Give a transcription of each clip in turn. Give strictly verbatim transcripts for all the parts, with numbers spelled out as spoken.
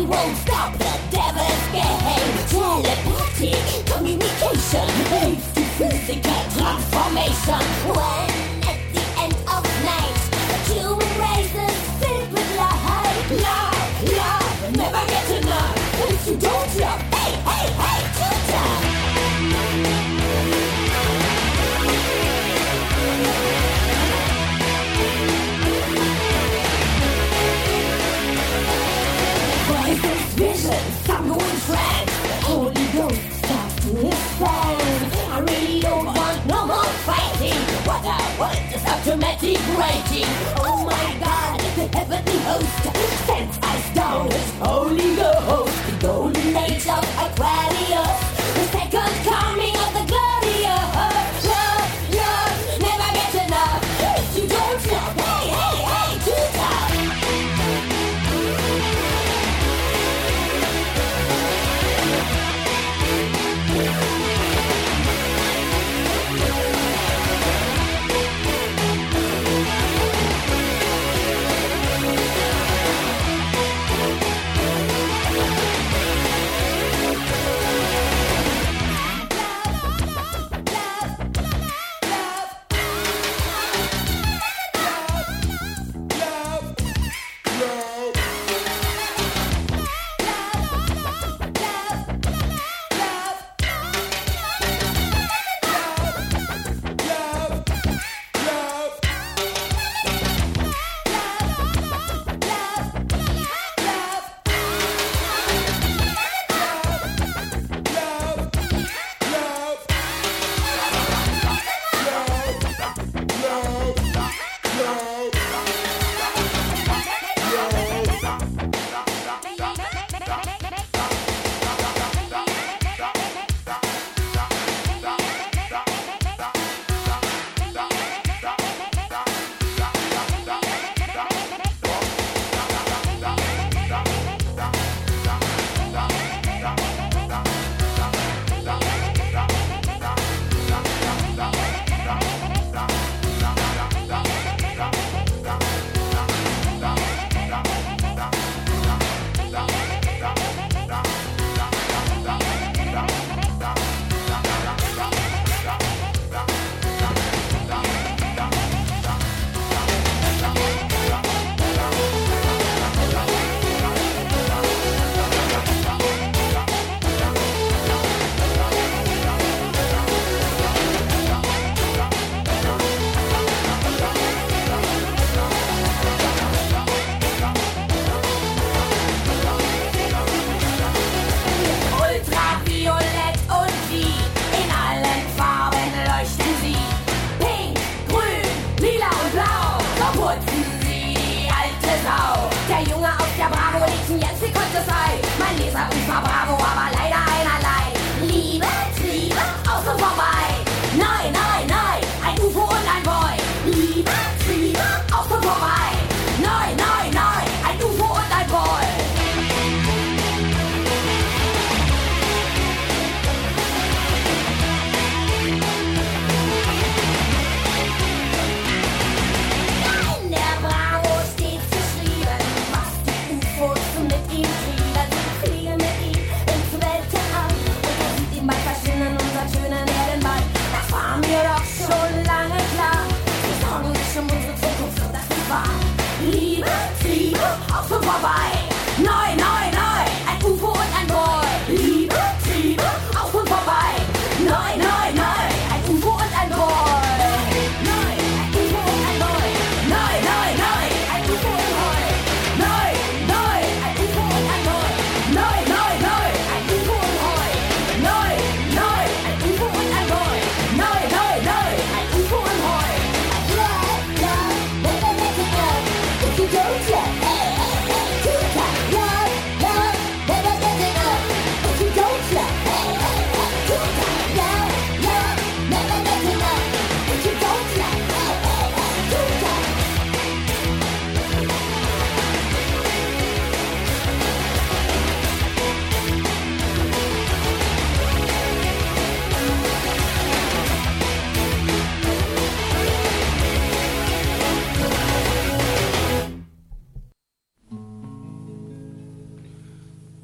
won't stop the devil's game. Telepathic communication leads to physical transformation. When at the end of night, the human race is filled with light. Love, love, never get enough. If you don't love, hey, hey, hey, too tough. Voices, visions, some going friends. The Holy Ghost starts to expand. I really don't want no more fighting. What I want is automatic rating. Oh my God, the heavenly host sends us down his Holy Ghost. The golden age of Aquarius, the second coming of the glorious. Love, love, never get enough. If you don't love, hey, hey, hey, too tough.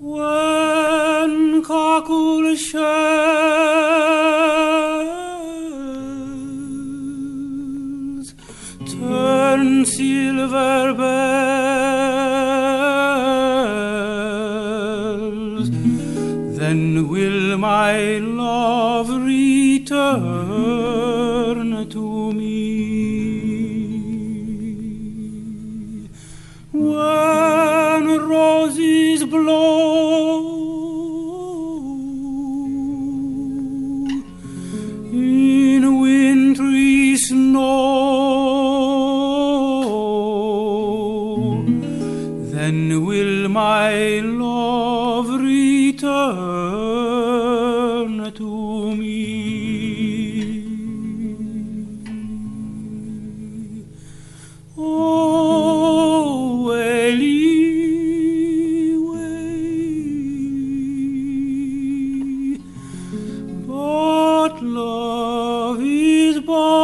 When cockle shells turn silver bells, then will my love return to me. When roses blow in wintry snow, then will my love return to me. Oh, Ellie, way, but love is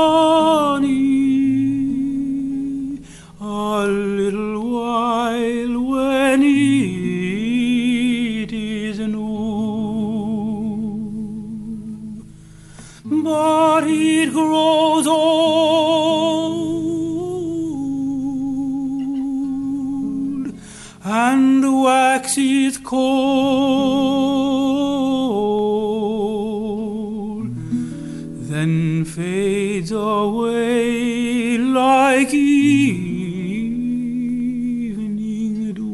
bonny a little while when it is new, but it grows old and waxes cold, then fades away like evening dew.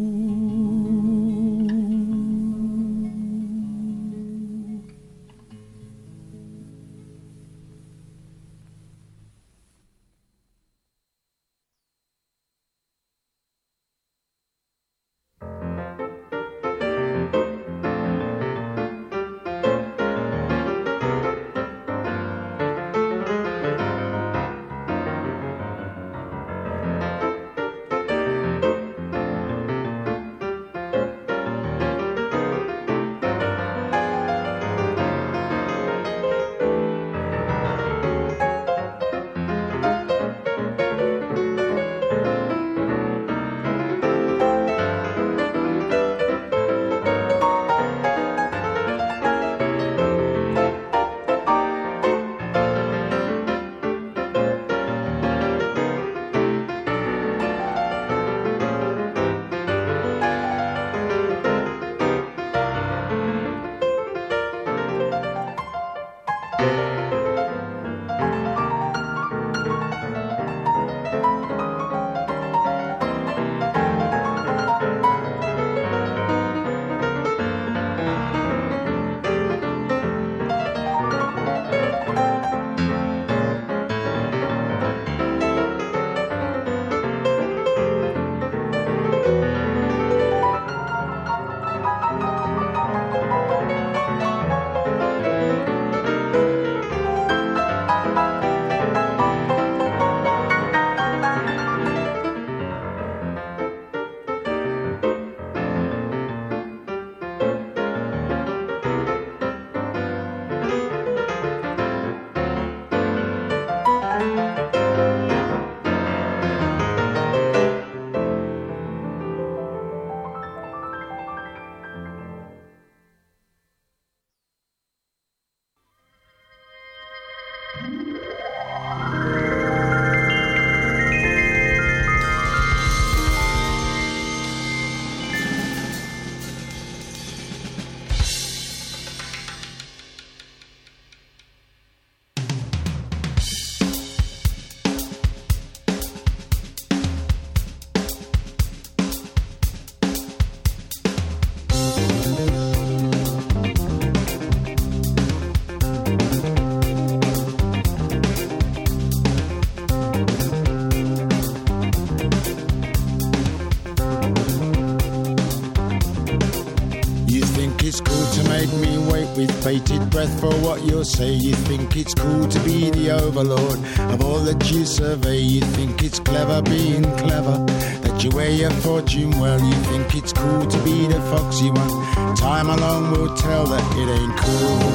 with bated breath for what you'll say. You think it's cool to be the overlord of all that you survey. You think it's clever being clever, that you wear your fortune well. You think it's cool to be the foxy one. Time alone will tell that it ain't cool.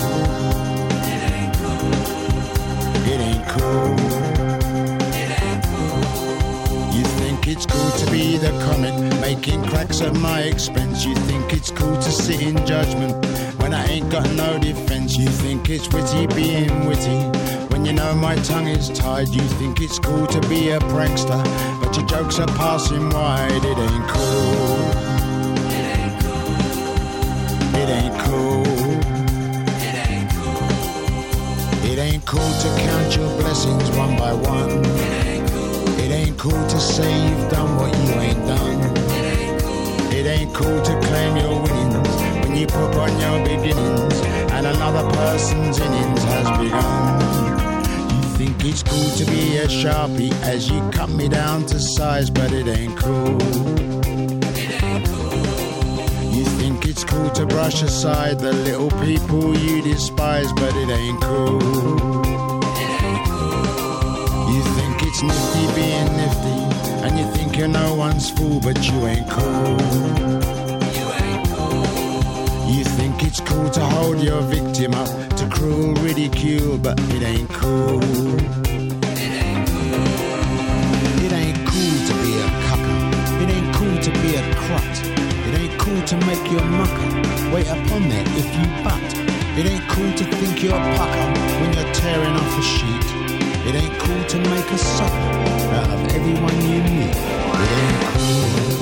It ain't cool. It ain't cool. It ain't cool. You think it's cool to be the comic, making cracks at my expense. You think it's cool to sit in judgment when I ain't got no defense. You think it's witty being witty when you know my tongue is tied. You think it's cool to be a prankster, but your jokes are passing wide. It ain't cool. It ain't cool. It ain't cool. It ain't cool. It ain't cool to count your blessings one by one. It ain't cool. It ain't cool to say you've done what you ain't done. It ain't cool. It ain't cool to claim your winnings when you put on your beginnings and another person's innings has begun. Think it's cool to be a sharpie as you cut me down to size, but it ain't cool. It ain't cool. You think it's cool to brush aside the little people you despise, but it ain't cool. It ain't cool. You think it's nifty being nifty, and you think you're no one's fool, but you ain't cool. You ain't cool. You think it's cool to hold your victim up to cruel ridicule, but it ain't cool. It ain't cool. It ain't cool to be a cucker. It ain't cool to be a crut. It ain't cool to make your mucker wait upon there if you butt. It ain't cool to think you're a pucker when you're tearing off a sheet. It ain't cool to make a sucker out of everyone you meet. It ain't cool.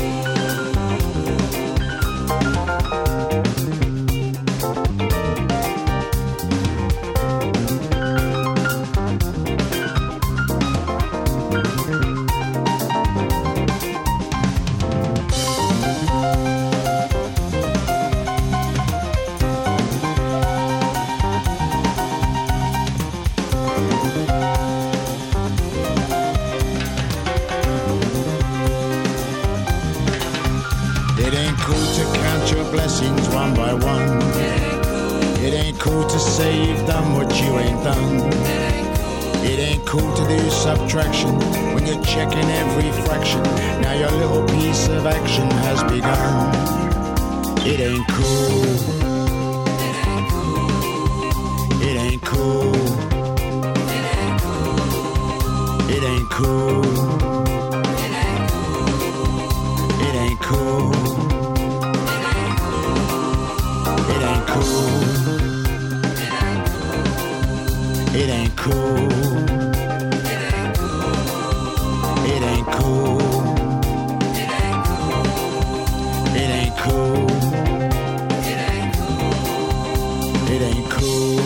Subtraction when you're checking every fraction. Now your little piece of action has begun. It ain't cool. It ain't cool. It ain't cool. It ain't cool. It ain't cool. It ain't cool. It ain't cool. It ain't cool. It ain't cool. It ain't cool. It ain't cool.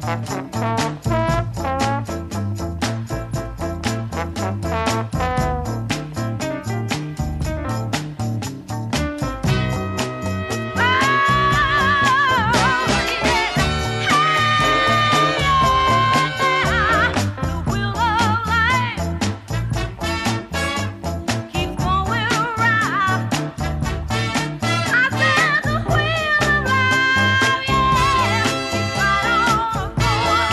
I said the wheel of life, yeah, right on the floor.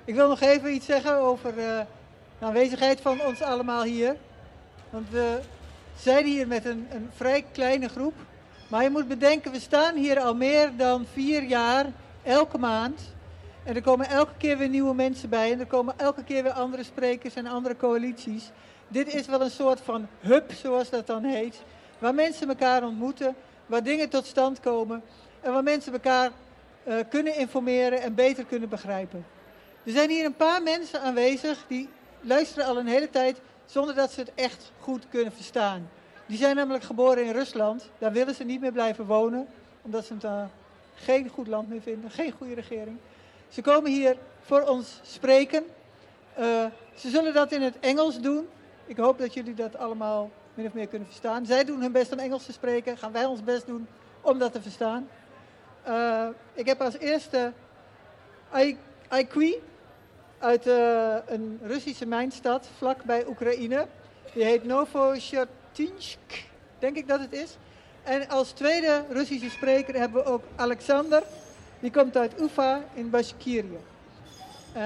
Ik wil nog even iets zeggen over uh, de aanwezigheid van ons allemaal hier. Want we zijn hier met een, een vrij kleine groep. Maar je moet bedenken, we staan hier al meer dan vier jaar, elke maand. En er komen elke keer weer nieuwe mensen bij. En er komen elke keer weer andere sprekers en andere coalities. Dit is wel een soort van hub, zoals dat dan heet. Waar mensen elkaar ontmoeten, waar dingen tot stand komen. En waar mensen elkaar uh, kunnen informeren en beter kunnen begrijpen. Er zijn hier een paar mensen aanwezig die luisteren al een hele tijd zonder dat ze het echt goed kunnen verstaan. Die zijn namelijk geboren in Rusland. Daar willen ze niet meer blijven wonen, omdat ze het uh, geen goed land meer vinden, geen goede regering. Ze komen hier voor ons spreken. Uh, ze zullen dat in het Engels doen. Ik hoop dat jullie dat allemaal min of meer kunnen verstaan. Zij doen hun best om Engels te spreken. Gaan wij ons best doen om dat te verstaan. Uh, ik heb als eerste Aikui uit uh, een Russische mijnstad vlakbij Oekraïne. Die heet Novoshatinsk, denk ik dat het is. En als tweede Russische spreker hebben we ook Alexander. Die komt uit Ufa in Bashkirië. Uh,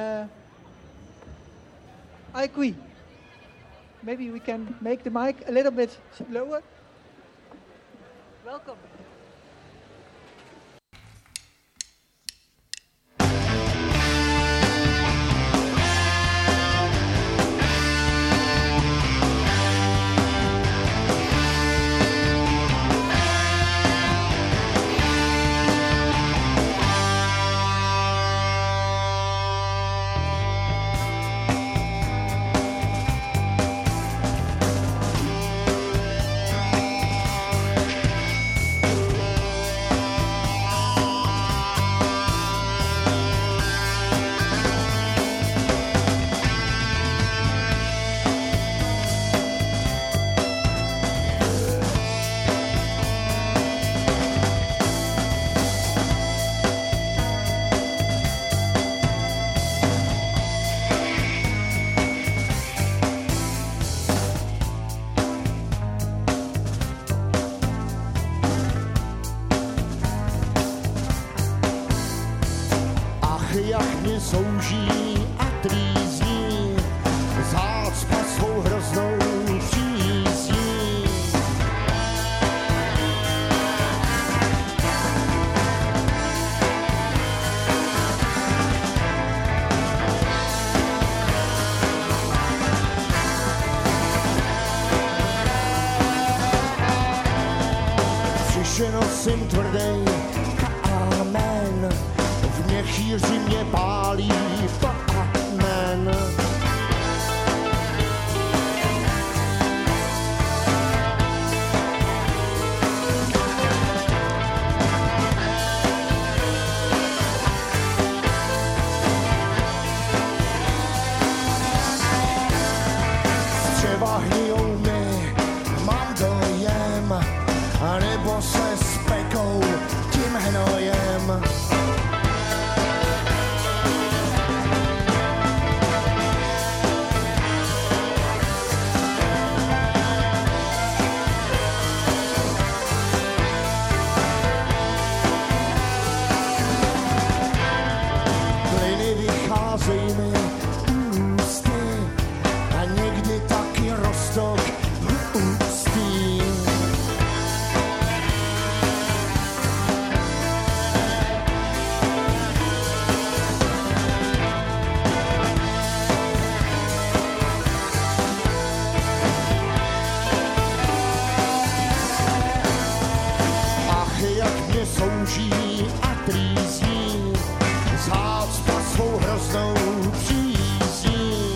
Aikui. Maybe we can make the mic a little bit lower. Welcome. Jak mě souží a trýzní, zácpa svou hroznou přízní. Přiše nosím tvrdej kámen, chýři mě pálí to amen. Střeva hnijou mi, mám dojem, anebo se spekou tím hnojem. Souží a trýzní, zácpa svou hroznou přízní.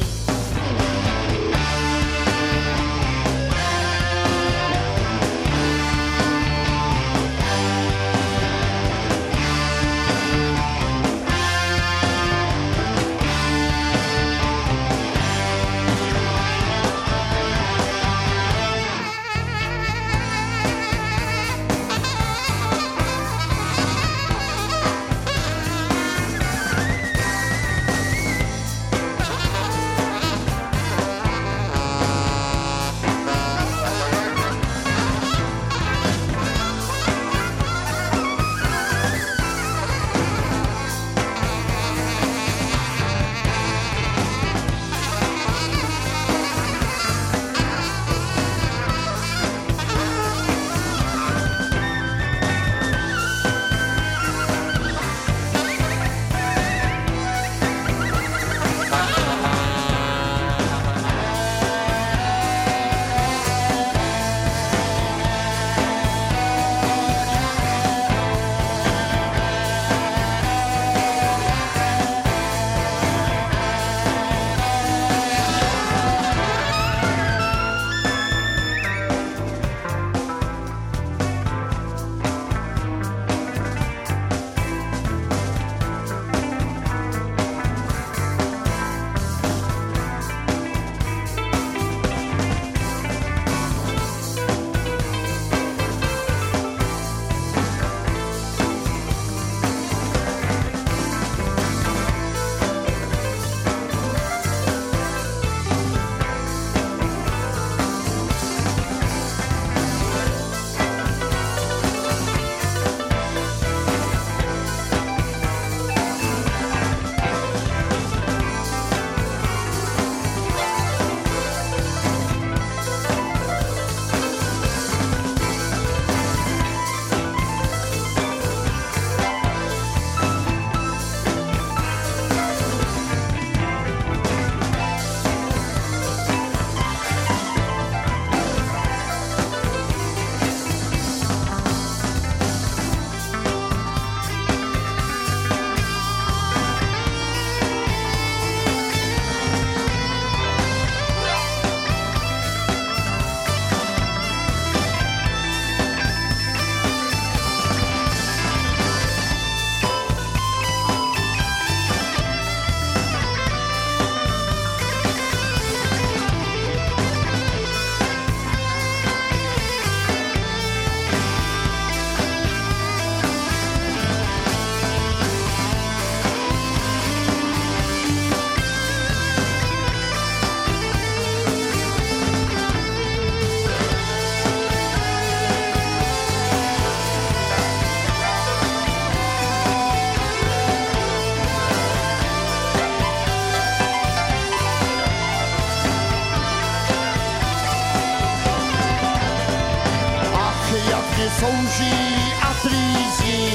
kouří a trýzí,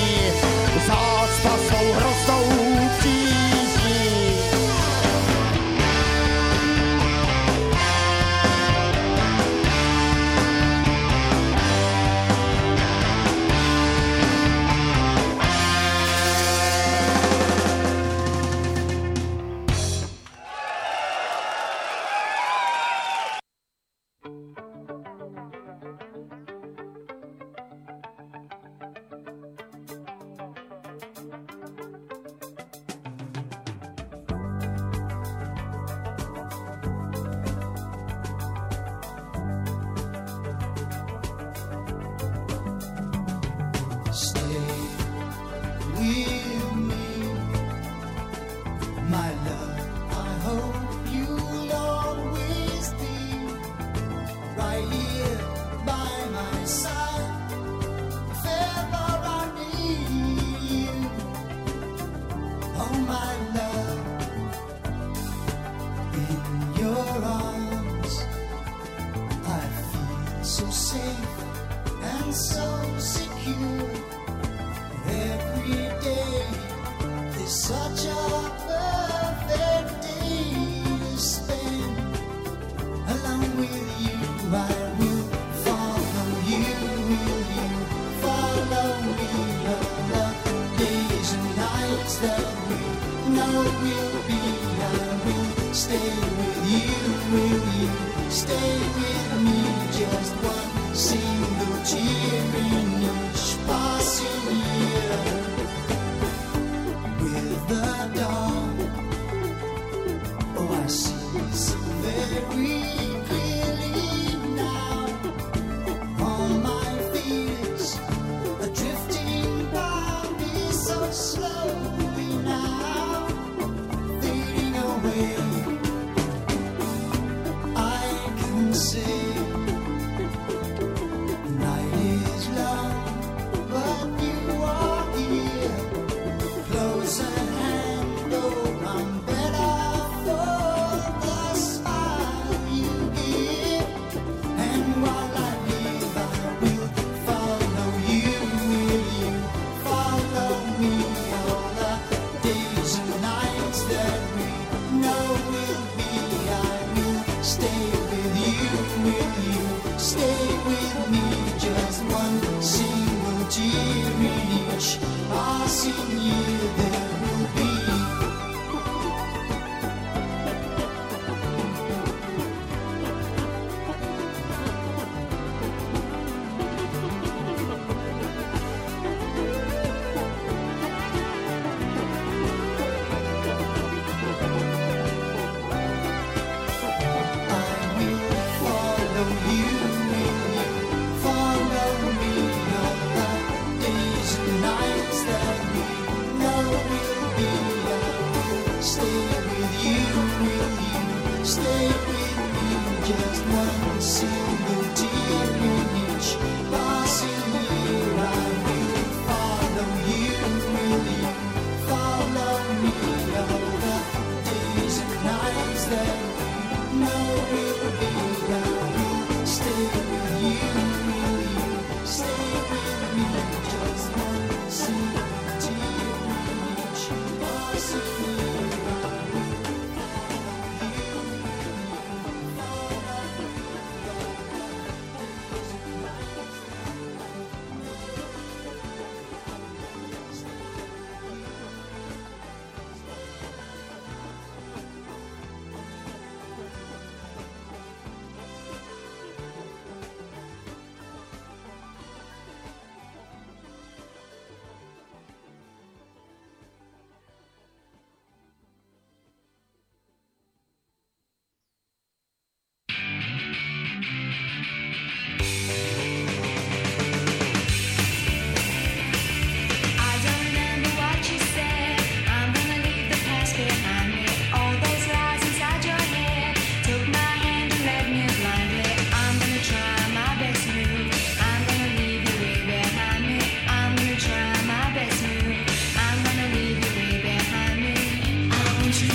zácpa svou hroznou přízní.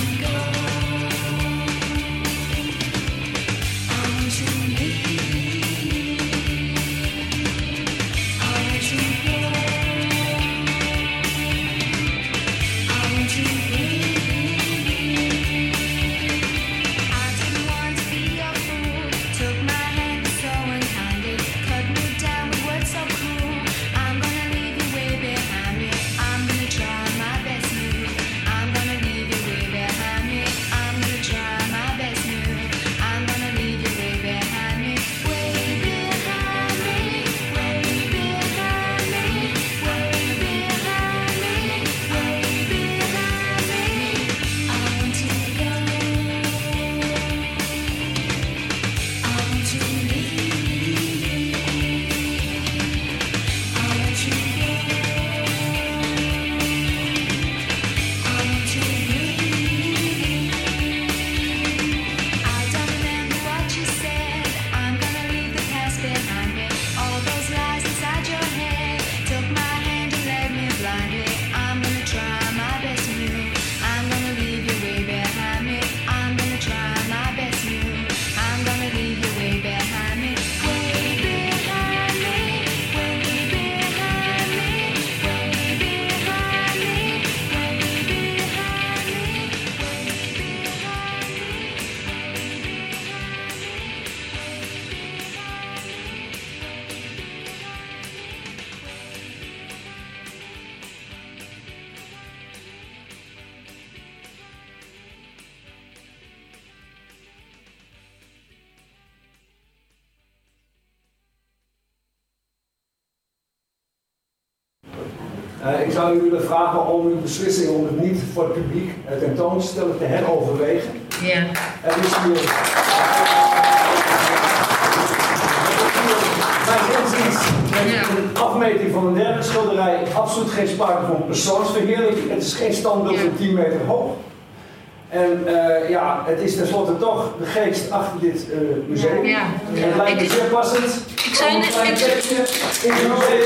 To me. Uh, ik zou u willen vragen om uw beslissing om het niet voor het publiek uh, tentoon te stellen te heroverwegen. Ja. Er is hier... Mijn inziens, met de afmeting van een derde schilderij, absoluut geen sprake van persoonsverheerlijking. Het is geen standbeeld van tien meter hoog. En uh, ja, het is tenslotte toch de geest achter dit uh, museum. Ja. En het lijkt me zeer passend. Ik zei net... Een tekstje in het museum.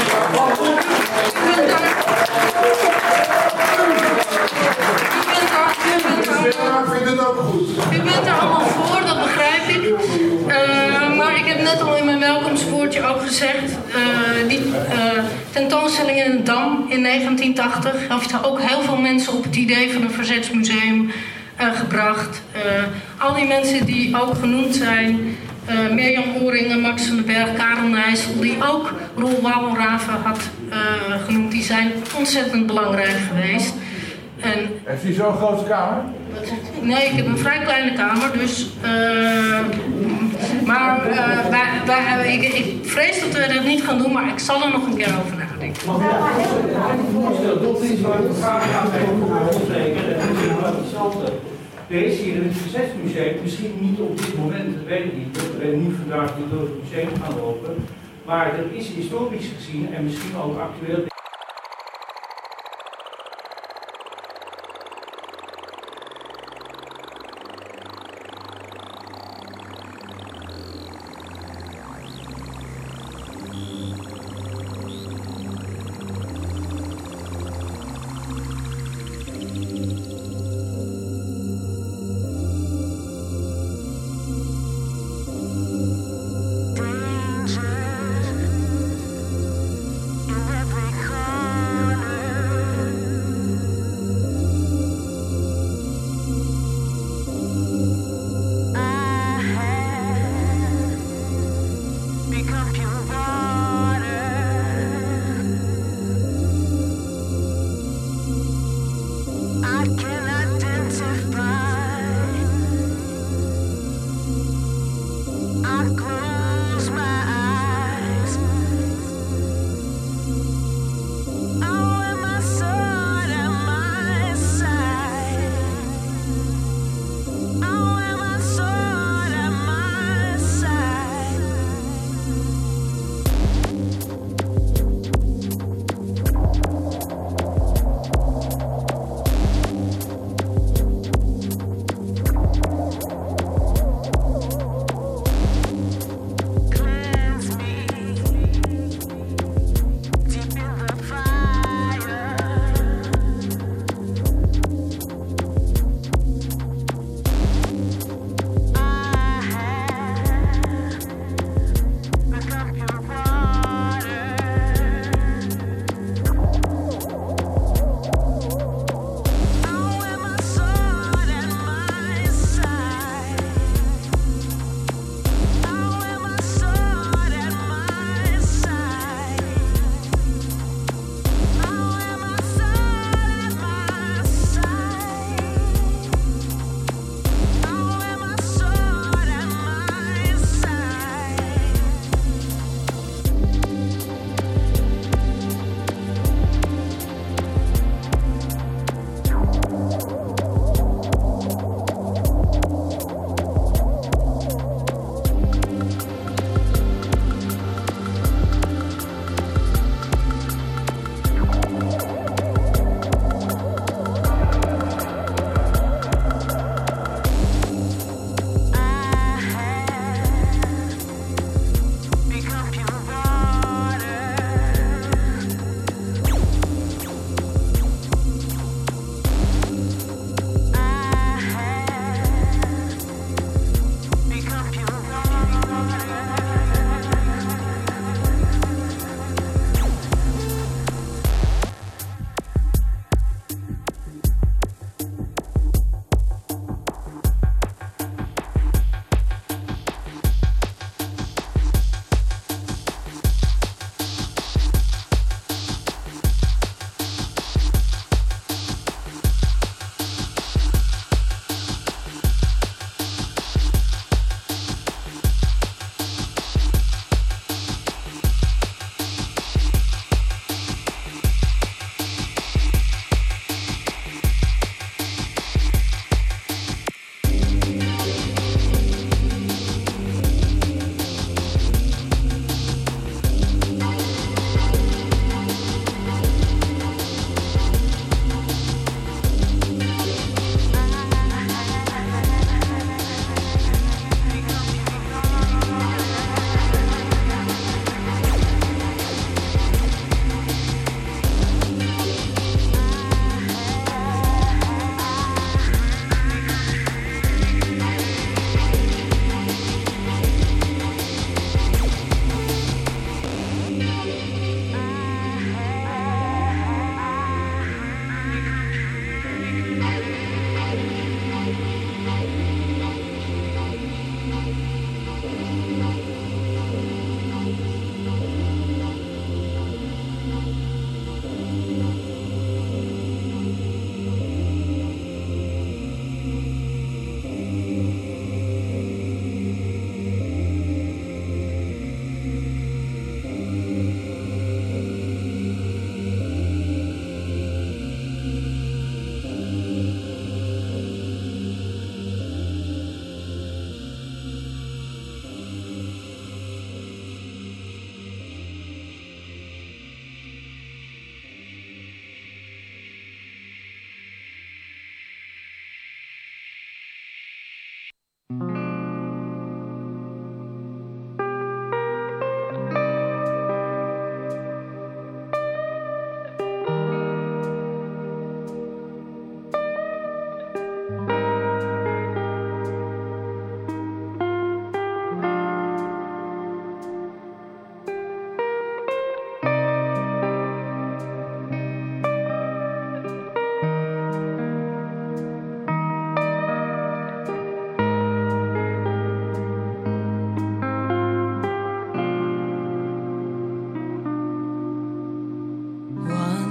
Ik vind het ook goed. U bent er allemaal voor, dat begrijp ik. Uh, maar ik heb net al in mijn welkomstwoordje ook gezegd, uh, die uh, tentoonstelling in Dam in negentien tachtig heeft ook heel veel mensen op het idee van een verzetsmuseum uh, gebracht. Uh, al die mensen die ook genoemd zijn, uh, Mirjam Oeringen, Max van den Berg, Karel Nijssel, die ook Roel Wouwenraven had uh, genoemd, die zijn ontzettend belangrijk geweest. En, heeft u zo'n grote kamer? Nee, ik heb een vrij kleine kamer, dus... Uh, maar uh, wij, wij, ik, ik vrees dat we dat niet gaan doen, maar ik zal er nog een keer over nadenken. Er is hier in het Verzetsmuseum, misschien niet op dit moment, dat weet ik niet, dat we niet vandaag door het museum gaan lopen, maar er is historisch gezien en misschien ook actueel... Every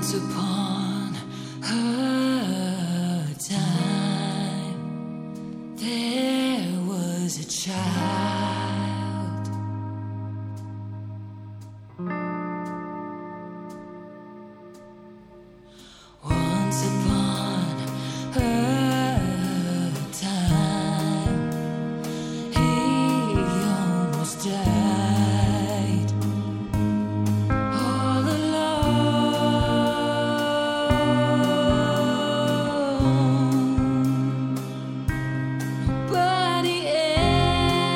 Once upon a time, there was a child. Once upon a time, he almost died. All alone, nobody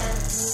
Thank you.